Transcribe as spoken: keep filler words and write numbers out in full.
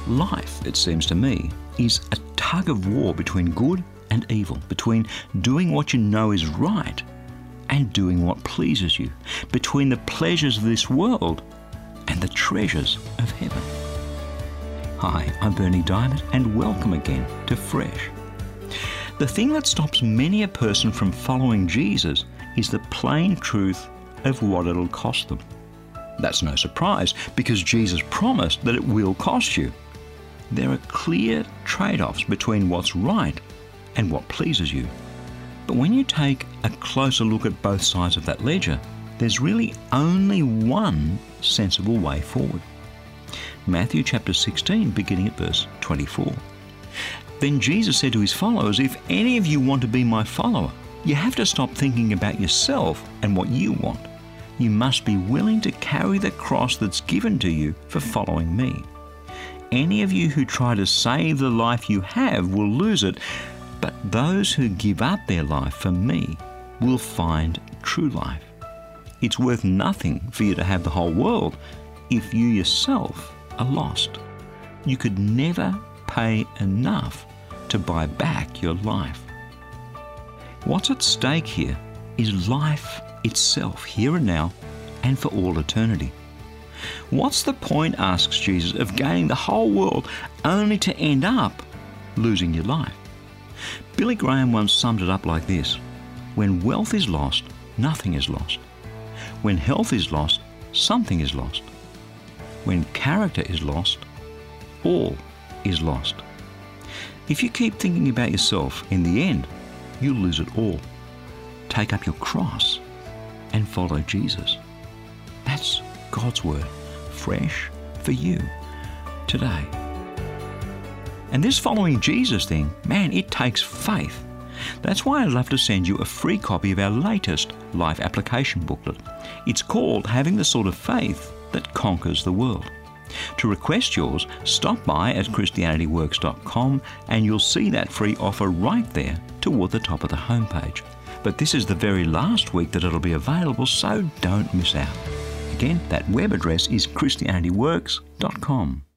Life, it seems to me, is a tug of war between good and evil, between doing what you know is right and doing what pleases you, between the pleasures of this world and the treasures of heaven. Hi, I'm Berni Dymet, and welcome again to Fresh. The thing that stops many a person from following Jesus is the plain truth of what it'll cost them. That's no surprise, because Jesus promised that it will cost you. There are clear trade-offs between what's right and what pleases you. But when you take a closer look at both sides of that ledger, there's really only one sensible way forward. Matthew chapter sixteen, beginning at verse twenty-four. Then Jesus said to his followers, "If any of you want to be my follower, you have to stop thinking about yourself and what you want. You must be willing to carry the cross that's given to you for following me. Any of you who try to save the life you have will lose it, but those who give up their life for me will find true life. It's worth nothing for you to have the whole world if you yourself are lost. You could never pay enough to buy back your life." What's at stake here is life itself, here and now, and for all eternity. What's the point, asks Jesus, of gaining the whole world only to end up losing your life? Billy Graham once summed it up like this: when wealth is lost, nothing is lost. When health is lost, something is lost. When character is lost, all is lost. If you keep thinking about yourself, in the end, you'll lose it all. Take up your cross and follow Jesus. That's God's word, fresh for you today. And this following Jesus thing, man, it takes faith. That's why I'd love to send you a free copy of our latest life application booklet. It's called Having the Sort of Faith That Conquers the World. To request yours, stop by at christianity works dot com and you'll see that free offer right there toward the top of the homepage. But this is the very last week that it'll be available, so don't miss out. Again, that web address is christianity works dot com.